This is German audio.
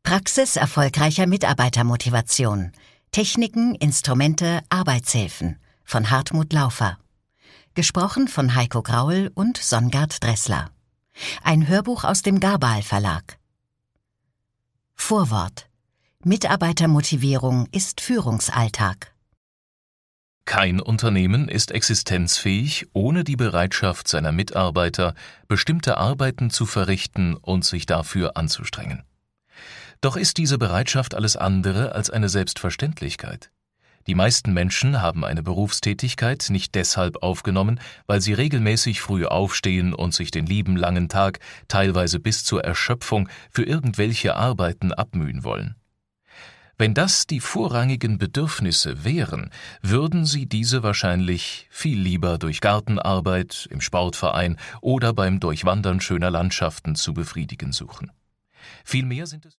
Praxis erfolgreicher Mitarbeitermotivation. Techniken, Instrumente, Arbeitshilfen von Hartmut Laufer. Gesprochen von Heiko Graul und Songard Dressler. Ein Hörbuch aus dem Gabal Verlag. Vorwort. Mitarbeitermotivierung ist Führungsalltag. Kein Unternehmen ist existenzfähig, ohne die Bereitschaft seiner Mitarbeiter, bestimmte Arbeiten zu verrichten und sich dafür anzustrengen. Doch ist diese Bereitschaft alles andere als eine Selbstverständlichkeit. Die meisten Menschen haben eine Berufstätigkeit nicht deshalb aufgenommen, weil sie regelmäßig früh aufstehen und sich den lieben langen Tag, teilweise bis zur Erschöpfung, für irgendwelche Arbeiten abmühen wollen. Wenn das die vorrangigen Bedürfnisse wären, würden sie diese wahrscheinlich viel lieber durch Gartenarbeit, im Sportverein oder beim Durchwandern schöner Landschaften zu befriedigen suchen. Vielmehr sind es